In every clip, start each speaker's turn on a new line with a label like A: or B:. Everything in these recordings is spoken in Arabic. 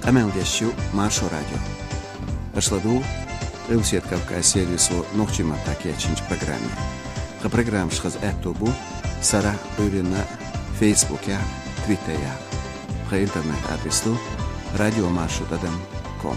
A: MLDŠ Maršo radio. Ашладу Русет Кавказ сервису нохчима такечинч программе. Ха программ шхаз этобу сара бюрина Facebook я, Twitter я. Ха интернет адресу radiomarshutadam.com.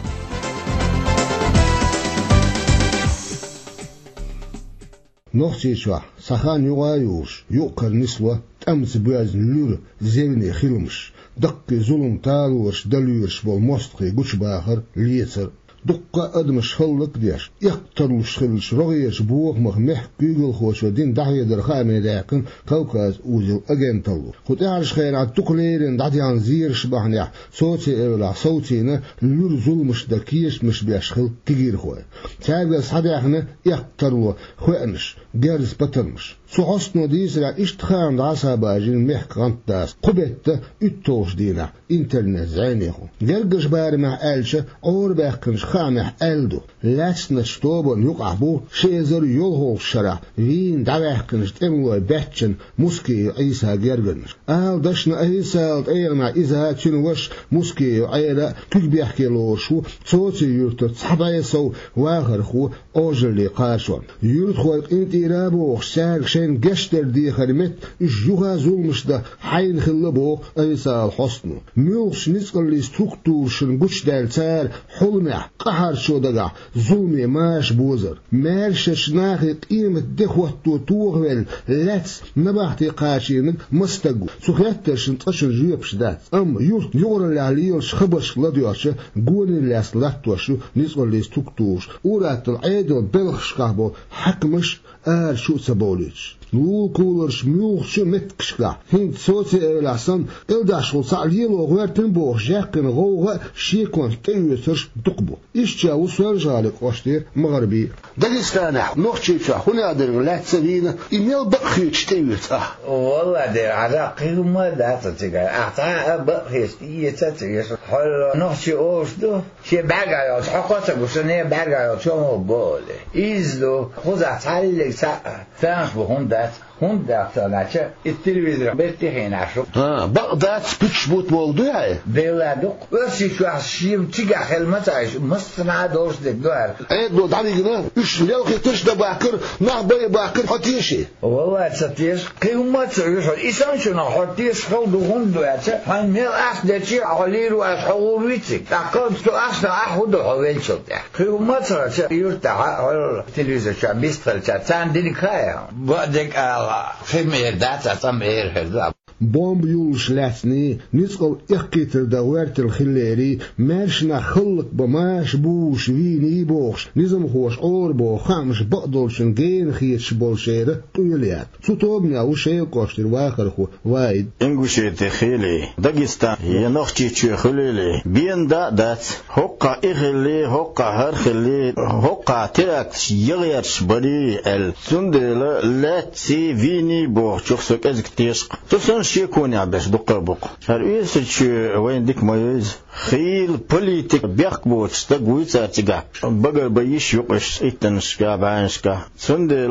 B: نوختيشوا سخان يغايوش يوقر نسوة تأمس بياز نلور زيني خيلمش دق ظلم تالوش دلوش بالمستقي قوش باخر ليتر دقة أدمش خلق ديش يقتلوش خلش رغيش بوغ مخمح جوجل خوش ودين دعية درخامي داقن كوكاز اوزيل أجين تلو خد اعرش خير عد تقليرين دعدي عن زير شبحنيح صوتي اولا صوتينا نلور ظلمش دكيش مش بيشخل كجير خوي تابع صديحنا يقتلو خوانش جارز بطرمش سوحسنو ديسرا اشتخان دعسا باجين محق غنطاس قبت اتوش دينا انترنت زينيخو جرقش باري مع ألشة اور باقنش خامح ألدو لاتنا شتوبون يقعبو شيزر يلهو الشرع وين دعواقنش تملو باتشن مسكي عيسى جرقنش دشنا عيسى ايغنا إذا تنوش مسكي عيلا تكبيحكي لوشو صوتي يرتو صحبايسو واخر خو اوجرلي قاشون يرتخو انتي رابو خسار شين قشتر دي خرمت جوها زولمش دا حين خلبو عيسى الحسنو ميوش نسقل ستركتور شن قش دالتار حلمع قهر شو دقع ظلمي ماش بوزر مالش شناخي قيمة دخوة توغل لاتس نباحتي قاشينك مستقو سوخياتر شنطشن جيبش دات يورت يورن لعليل شخبش لديوش قوني لاس لاتوشو نسقل ستركتورش ورات العيدل بلخش قهبو حكمش شو سبوليش لو كولرش ميوخش متكشكا هند صوتي العصن الداش وصعليل وغيرتن بوخ جاكن غوغا شيكون تيوترش دقبو إيش جاو سوالجالك واشتير مغربي داغستان نوختيشا هنا در لاتسبينا إيميل بقيتش تيوتا
C: والله در عراقي ما داتتيغا أعطاها بقيتش يتاتيغا حل نوختي أوشدو شي باقايات حقوتك وشنية باقايات شو مقولي إيزلو خوزا تعليق فانخ بهون هندات تلاچه التلفزيون بتهين عشو
B: بغداد بيتش بوت موضوعي
C: بلادق وشي شو عشيم تيجا خلمتاش مصنع دوش دكدوار
B: دو دعي جنا ايش لوخي تشدا باكر نعبي باكر حتيشي
C: والله تسيش قيمه تعيش انسان شنو حتيش خلدو هندواتش هاي ميل اخ دتشي عليل وحوريتك تاكل تو اصلا احد حوالشو قيمه تعيش يرتاح التلفزيون شابيستر تاعن ديكايا بعدك فيمير داتا تمير هذا
B: بومب يولش لاتني نسقل إحكيتر دوارت الخليري ماشنا خلق بماش بوش ويني بوش نظم خوش اور بو خامش بقدولشن جين خيتش بولشيرة طويليات سوطوبنا وشيء قوشتر واخر خو وايد
D: انگوشيت خيلي داغستان ينوختي تشي خليلي بين دات هوقا إغلي هوقا هرخلي هوقا تاكس يغيرش بري السندل لاتسي ويني بوش شخصك ازك تيشق تفسن شيكوني عباش دقة بق هالويس تشي وين ديك مايز خيل بوليتيك بيحك بوش تقويتها تقع بقر بيش يقش ايتنشكا بعانشكا سندل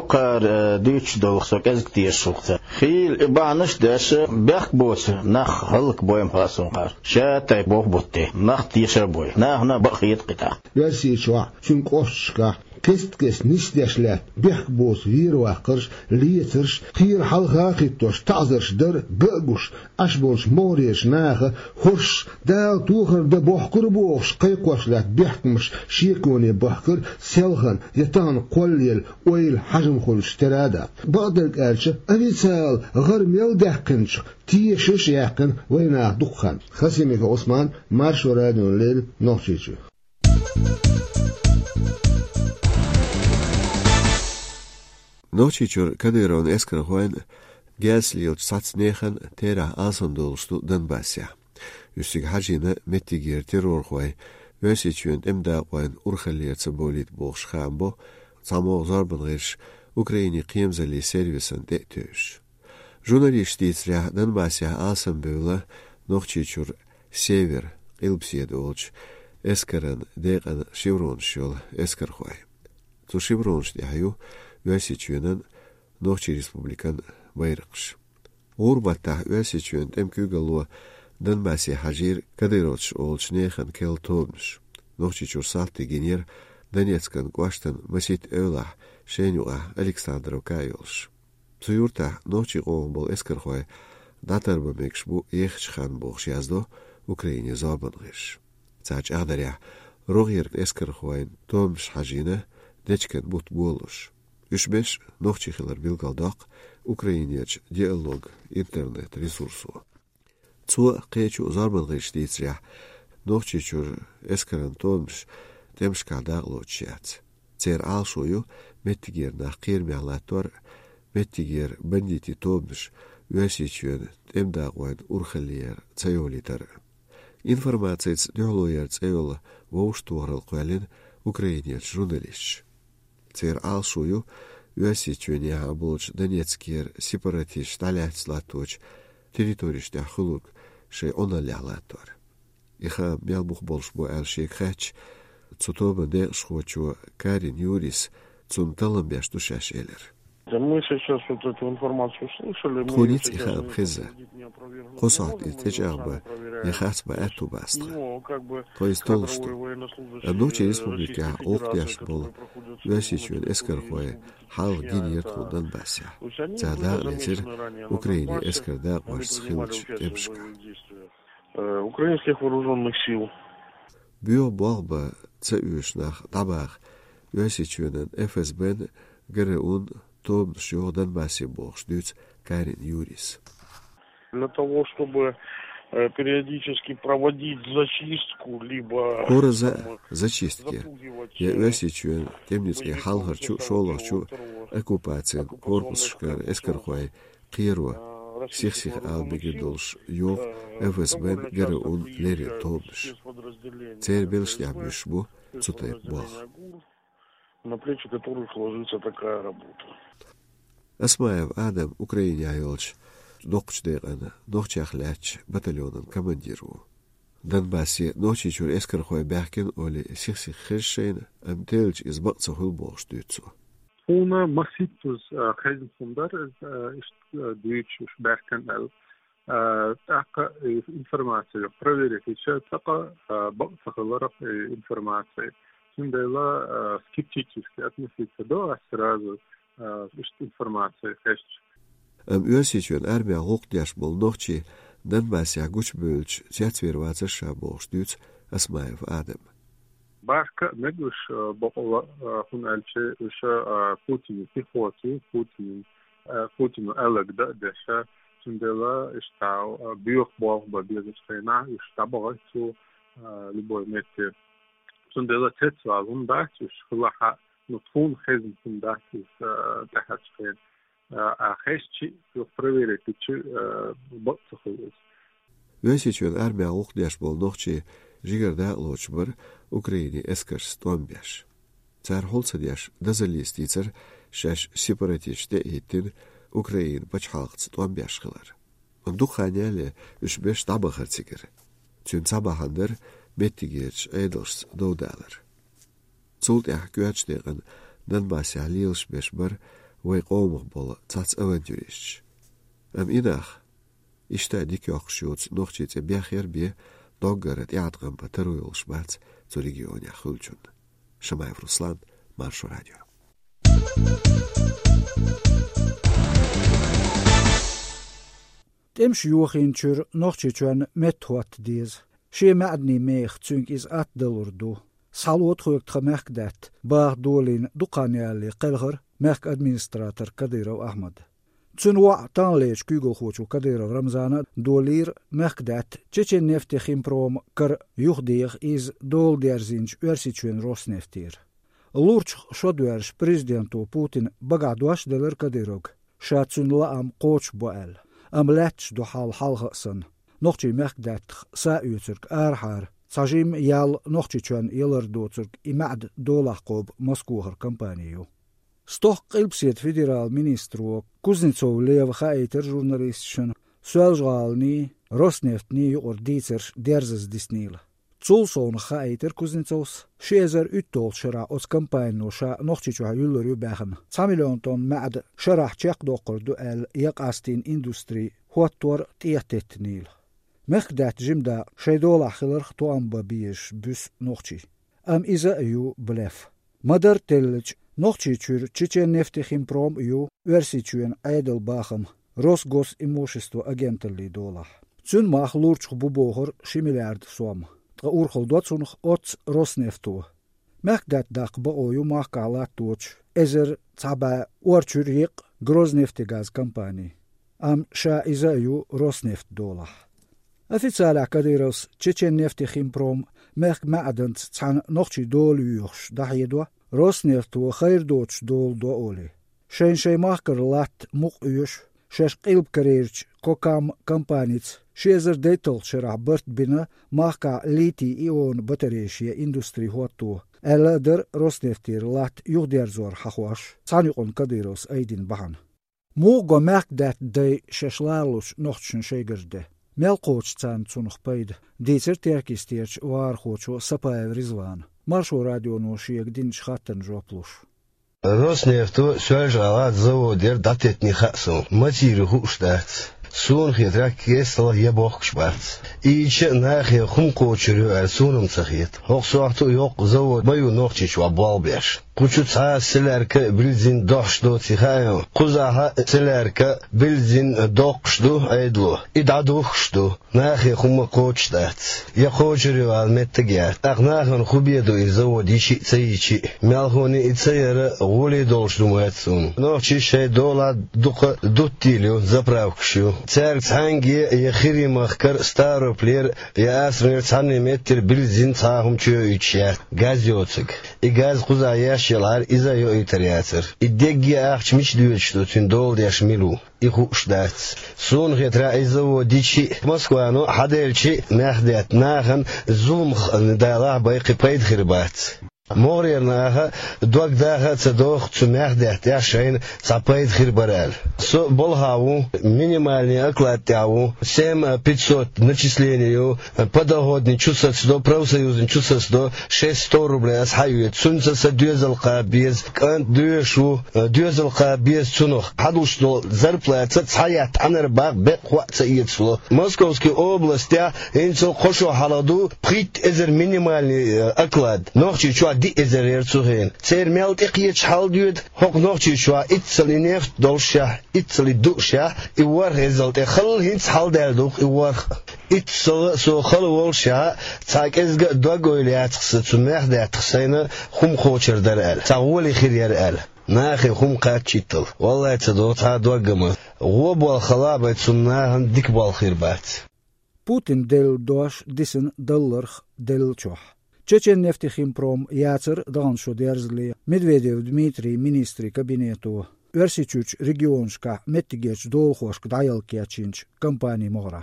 D: هوقا ديتش دولخسك ازك تيشق خيل إبانش داش بيحك بوش نخ هلك بويم خاصون قار شاتاي بوخ بوتي نخ تيشر بوي ناهنا بقيت قطع
B: يرسي شوع شنقوشكا كست نشداشلات بيحك بوس وير واقرش ليترش خير حلقاقي توش تعذرش در بقوش أشبولش موريش ناخه خرش دال توخر دا بوحكر بوخش قيقوشلات بيحكمش شيكوني بوحكر سيلخن يتان قوليل ويل حجم خلش ترادا بقدرك قالش أبيتسال غير ميل داقنش تيشش ياقن وينا دقخان خسيميك عثمان مارشو راديو الليل نوخشيشو
A: Nočičur Kadyrov eskarhoin gäslilt satsnechen tera asandolstu Donbassja. Üstig hajina mettigir terrorhoi Vösichünd emdaqoin urkhaliyatsa bolit boğşxambo samo zarbanğish Ukraini qiyamzali servisan de'töş. Jurnalistitsrya Donbassja asanböla Nochichur Sever qilpsiyad olch eskaran deqan shivronshol eskarhoi. Tu shivronsh dehayu Vösichünden Nochi Respublikan bayraqsh. Urbatah Vösichünd emkügalua Donbassi hajir Kadirovich olchnechen kel tobnish. Nochichur salti ginir Donetskan Gwashtan Masit Eulah Shenyuga Alexandrov Kayolsh. Tsuyurta nochi qombol eskerhoy datarba mekshbu echchan bokhshazdo Ukraine zabangish. Tsach adarya rogir eskerhoyn tomsh hajina dechken but bolush. Юшбеш нохчихилар билгалдақ Украинеч диалог интернет ресурсу. Цу қечу зарбалғыш дейцря нохчихур эскаран томш темшкадақ лочияц. Цер алшую меттигер нах қирмялатор меттигер бандити томш уәсичуен темдағуайн урхалиер цайолитар. Информацияц дёлуер цайола воуштуарал қуалин Украинеч журналист. Цер алшую уәсичуен яблоч Донецкер сепаратист таляцлаточ территориштя хулук шей оналялатор. Иха мялбух болшбу әлшек хач цутоба де шхочу Карин Юрис цунталам душаш элер.
E: Мы сейчас вот эту информацию слышали.
A: Тхуниц иха абхеза. Хосат и течарба яхасба эту бастра. То есть то, что ночи республика Олктяш был уәсичуен эскерхуэ хал гиньертху Донбасса. Цада летер Украине эскерда ваш хилч темшка.
E: Украинских вооруженных сил.
A: Бюо болба цеюшнах табах уәсичуен ФСБ ГРУН том что Донбассе богшдюц Карин Юрис.
E: Для того, чтобы периодически проводить зачистку, либо...
A: Хора за зачистки. Я уәсичуен темницкий халгарчу шоларчу оккупациен корпусшкар эскерхуай қируа. Сих албегидолш йог ФСБ ГРУН лери тобш. Цер белшнябюш бу цутай бог.
E: На плечи которых ложится такая работа.
A: Асмаев Адам Украине айолч доқчдегана доқчахляч батальонын командиру. Донбассе ночичур эскерхуай бяхкин оли сих хершейн амтелч из бакцахул богштуцу.
F: Una massitus gezinfundar ist Deutsch berkenel. Така информация проверить еще така бакцахуларов информации. Синдела скептически относиться до, а сразу информация есть.
A: Уәсичуен армия лоқтяш бол нохчи Донбассе гучбөлч цяцверваца шабоштуц Асмаев Адам.
F: Башка медуш бокола хунальче уша Путин пехоту Путину элегда деша синдела istau бюх бог бабезена istau богцу любой метр. Синдела цецва вундачиш хлаха нутфун хезн фундачис тахачкен. А хещи проверить чи бокцахулус.
A: Уәсичуен армия лоқтяш бол нохчи жигарда лочбар Украине эскерс томбяш. Цар холцадяш дазалистицер шаш сепаратиште эйтин Украин пачхалгц томбяш хылар. Духаняли үшбеш табахарцигер. Цүн цабахандыр меттигерч эйдылш доудалар. Цултях гуачдеген Донбассе алилш бешбар вай қомық бола цац авантюриш. Инах ишта дикёхшуц нохчице бяхер бе доггарет ядган батаруил шбац цу регионе хулчун. Шамаев Руслан, Маршу радио.
G: Темш юхинчур нохчичуан метхуат диз. Ши маадни мех цунг из $1. Салуот хуйк тхамехкдат. Бах долин дуканяли қелгар мех администратор Кадыров Ахмад. Цунва танлеч кюгл хочу Кадыров Рамзана долир мехкдат чечен нефтехимпром кар юхдих из долдерзинч уэрсичуен Роснефтир. Лурч шодуэрш президенту Путин багадуаш делер Кадыров. Шацун лаам коч буэл. Амлетч духал халхасын. Нохчи мехкдат сааютсырк архар. Сажим ял нохчичуан елардоцырк имад долахкоб Москвухар компанию. Стох қилпсет федерал министру Кузнецов Лев Хаитер журналистшн Суэлжгални Роснефтни юрдицер дерзес диснил. Цулсон Хаитер Кузнецовс шезер үттол шара от компанию ша нохчичуа юллер бахн. 2 миллион тонн мад шарах чек доқор дуэл яқастин индустри хуаттор тиятетнил. مخدات جمدا شيدول خلرخ توام ببيش بس نوخشي ام إذا أيو بلف مدر تلج نوخشي تشور تشيچن نفت خيمبروم يو ورسيچون عيدل باخم Росгос имущество агентали долах. Цун мах лурчх бубохор 6 миллиард сом. Тга урхол доцунх от Роснефту. Мехдат дак баою мах кала точ. Эзер цаба орчурик Грознефтегаз компании. Ам ша изаю Роснефт долах. Официаля кадирос Чечен нефтехимпром мех маадент цан нохчи дол юхш дахедва Роснефту хайр доч дол дооли. Шей махкар лат мук юш شش قلب كريرج كوكام كمبانيتس شيزر ديتل شرع برت بنا ماكا ليتي إيون بطريشيا إندستري هوتو ألادر روسنفتير لات يغدير زور حخواش صانيقون كديروس أيدين بحن موغو ماك دات دي ششلالوش نوختشن شيغرده ملقوش تان تسونخ بايد ديتر تيركيستيرش وارخوشو سبايف رزوان маршо радио ношиек динч хаттен жоплуш.
H: Роснефту сюжалат заводер датетни хасу. Матири хуштат. Сун хитрак кесла ябохшбат. Ич нахе хумкочурю сунум цахит. Хоксуахту yok завод баю нохчич ва балбеш. Кучуца селерке билзин дошду тихаю. Кузаха селерке билзин докшду айдлу. Идадухшду. Нахе хумкочтат. Я хочурю алметтегят. Ахнахан хубеду из заводичи цаичи. Мялхони и цаера гули должду мэтсун. Нохчи шейдола духа дуттилю заправкшу. Церк цанги яхири махкар старо плер ясрнер цанни метр билзин цахум чуючят. Газёцик. И газ кузаяш Шелар иза йо итариатер. И дегги ахчмич дюечту тюндол яшмилу. И хуштац. Сун хитра изаво дичи. Москвану хадельчи нахдят нахан зумх недала байки пайд хирбат. Морьер наха дуагдаха цадох цумяхдят яшайн цапайд хирбарал. Со болхаву минимальный оклад тяву 7500 начислению подогодный чусац до профсоюзный чусац до 600 рублей асхаюет сунцаса дюзалка без кант дюшу дюзалка без цунох хадушно зарплата цаят анербаг бекхваца иецло Московской области инцо хошо халаду прит эзер минимальный оклад нохчи чуа ди эзер цухен цер мелт иқиеч халдюд хок нохчи чуа итцали нефт долша итцали душа и вар резалт хал хинц халдалдук и вар итцо со хал волша цакезга догойлятс цумяхдат сайна хум хочердал цаволи хирял ناخي خم قاتشيتل والله تصدق هادوغما غوبال خلابه تسناهن ديك بالخيربات
G: Putin del dosh disen dollarch del choh Чечен нефтехимпром яцер даншо дерзли Медведев Дмитрий министри кабинету Версичуч регионшка меттигеч долхошк дайлкячинч компании мора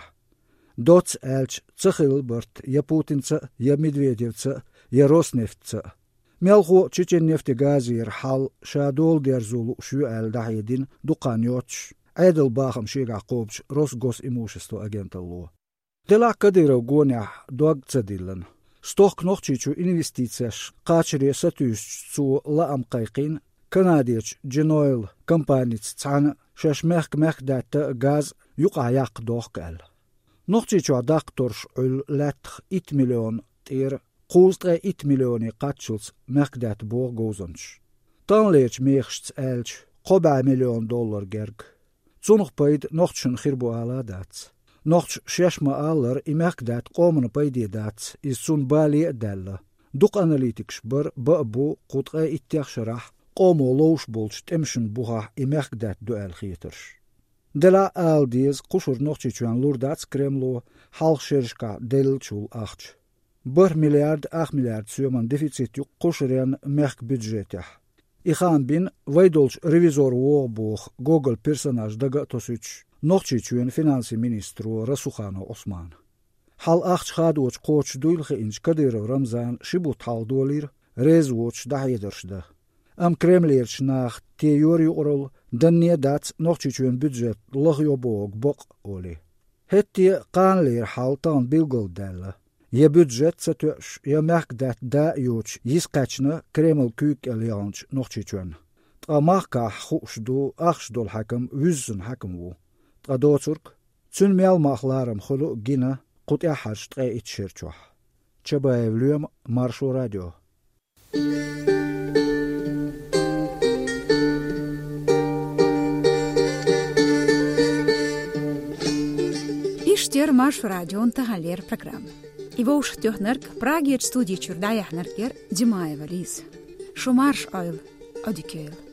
G: Доц элч цехилберт я Путинца я Медведевца я Роснефтца Мелхо Чечен нефтегазир хал шадол дерзулу шуэл дахидин дуканьоч Айдл бахам шига qobch Росгос имущество агенталло. Дела кадиров гоня дуаг цадиллан. Стох кнохчичу инвестицияш qachri satüs цу лаам qayqin Канадиеч Джинойл компаниц цана шашмех мехдата газ юqayaq доqal. Нохчичу дакторш ул латх 1 миллион тир Qustre 1 миллиони qatchuls mekdat borgozonch. Tanleech meechts elch $1 مليون gerg. Zonnog paid nochtschen khirbo ala dat. Nochts sheshma aller I mekdat qomene paid dat is zon bali dalla. Duk analytics bar babo qutre ittach sharah qomo loos bolch temschen buha I mekdat duel gieters. Dela aldies qushur nochtchichuan lurdats kremlo halshirska delchul acht. 1 miljard 8 miljard syöman deficit qushrian merk budgetah. Ikhan bin vaydolch revizor woboch Google personaj daga tosuch nochtchichuen finansi ministru Rasukhano Osman. Hal acht khadoch qoch duilge inch Kadyrov Ramzan shibut haldolir rezwoch dahedershda. Am Kremlierch nach teori orol danne dat nochtchichuen budget logyobog bok oli. Hetti qanlir haltan bilgoldella. Je budget satüş ya merkdat da yoch yiskachna Kreml kük allianch nochtchichuen. Tramaka khushdu arshdol hakam wüzen hakamu. Tradoturk Zün melmachlaram khulu gina قط أحد تقى إتشيرتوح شباب اليوم مارشو راديو
I: إشتير مارشو راديو انتهالير برنامج إيوش تهنرك براغير ستودي چردايح نركير دماء وليس شو مارش أيل أديكيل